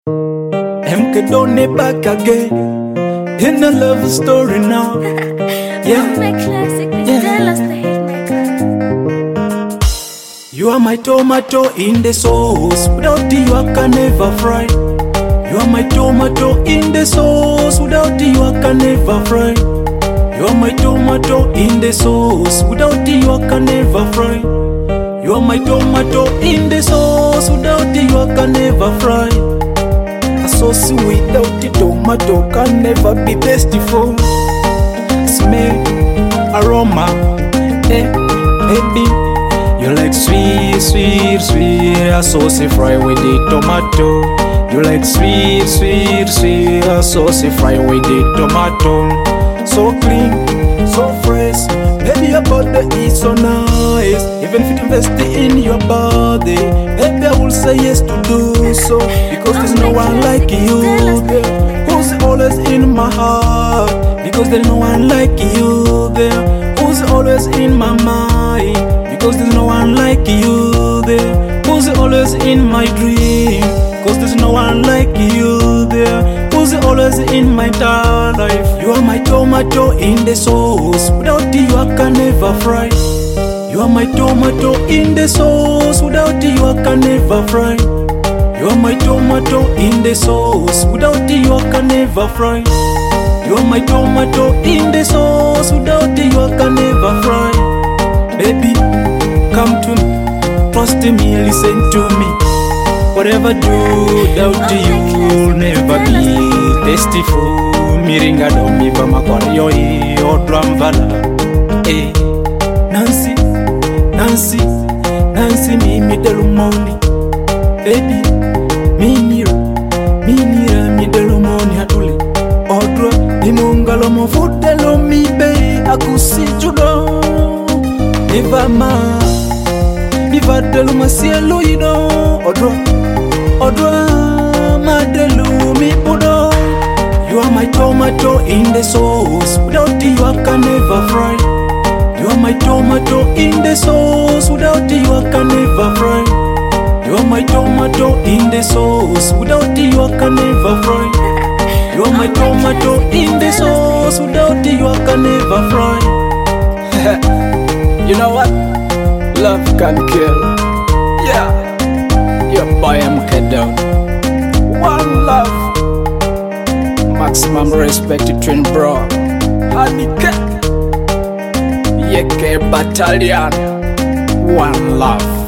MK Don back again in a love story now. Yeah, you are my tomato in the sauce. Without you I can never fry. You are my tomato in the sauce. Without you I can never fry. You are my tomato in the sauce. Without you I can never fry. You are my tomato in the sauce. Without you I can never fry. A sauce without the tomato can never be tasteful. Smell, aroma, baby, you like sweet, sweet, sweet. A sauce fry with the tomato. You like sweet, sweet, sweet. A sauce fry with the tomato. So clean, so fresh. Baby, your body is so nice. Even if you invest in your body, baby, I will say yes to do so. Because there's no one like you there, who's always in my heart. Because there's no one like you there, who's always in my mind. Because there's no one like you there, who's always in my dream. Because there's no one like you there, who's always in my entire life. You are my tomato in the sauce. Without you I can never fry. You are my tomato in the sauce. Without you I can never fry. You are my tomato in the sauce. Without you I can never fry. You are my tomato in the sauce. Without you I can never fry. Baby, come to me, trust me, listen to me. Whatever I do without you will never be tasteful. Miringa do mi va makwario o dramvala. Eh, Nancy, Nancy, Nancy mi delumoni. Baby, minira mi delumoni hatuli. Odra imungalo mo fudelo mi be akusi judo. Ivama mi va deluma cielo ido. Odra madelu mi pudo. You are my tomato in the sauce. Without you I can never fry. You are my tomato in the sauce. Without you I can never fry. You are my tomato in the sauce. Without you I can never fry. You are my tomato in the sauce. Without you I can never fry. You know what? Love can kill. Yeah. Your boy MK Don. One love. Maximum respect to twin bro. Hanike. Yeke Battalion. One love.